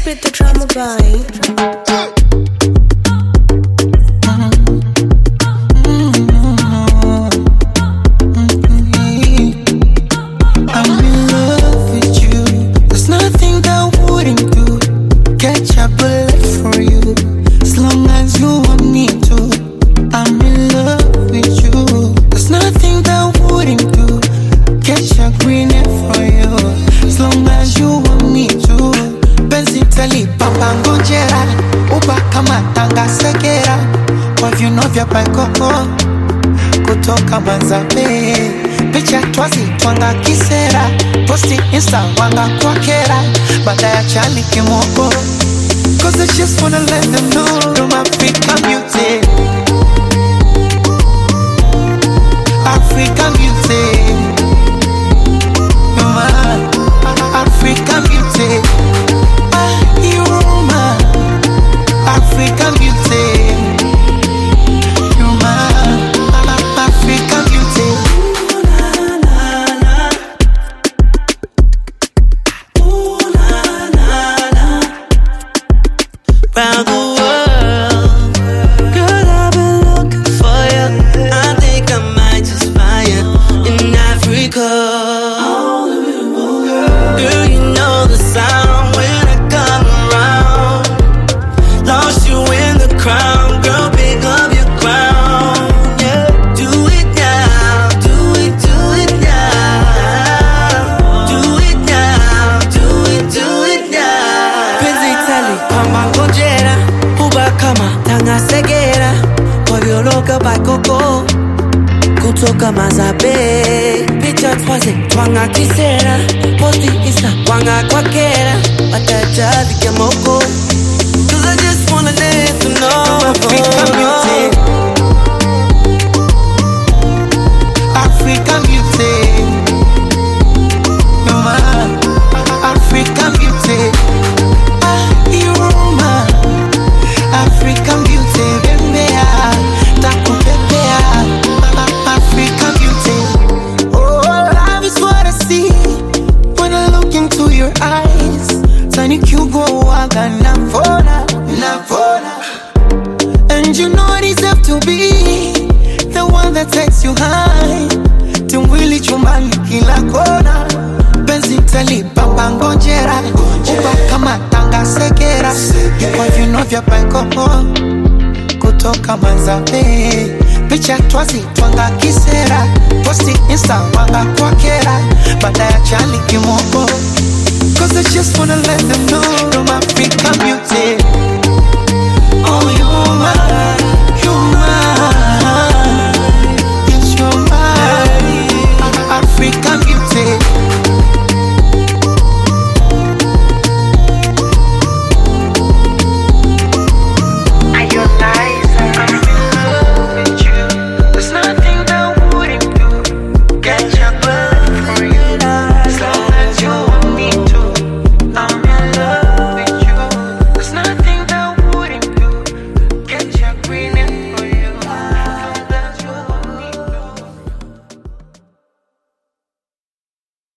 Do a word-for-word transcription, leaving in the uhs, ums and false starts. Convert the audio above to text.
spit the drama by. Kutoka Manzabe, picha twazi twanga kisera, posti insta wanga kwa kera, baada ya chali kimoko. Cause I just wanna let them know I'm African beauty, African beauty, you're my African beauty, ah, you're my African beauty. Round the world, girl, I've been looking for you. I think I might just find you in Africa. Girl, you know the sound when I come around. Lost you in the crowd, girl, pick up your crown. Yeah, do it now, do it, do it now. Do it now, do it, do it now. Prince Italy, come on, go kama tanga segera kwa biologa by Coco kutoka Manzabe, picha twaze twanga kisera, posti insta wanga kwa kera, batajali kemoko. Cause I just wanna let you know African beauty, African beauty, you're my African beauty, ah, you're my African beauty, bembea, taku pepea, African beauty. Oh, love is what I see when I look into your eyes. Tani kugo waga navona, navona. And you know I deserve to be the one that takes you high. Tumwili chumbani kila kona, benzi tali papa ngojera, uba kama tanga segera, kwa vino vya paikoko. Kutoka Manzabe, picha twazi twanga kisera, posti insta wanga kwa kera, baada ya chali kimoko. Cause I just wanna let them know I'm African beauty,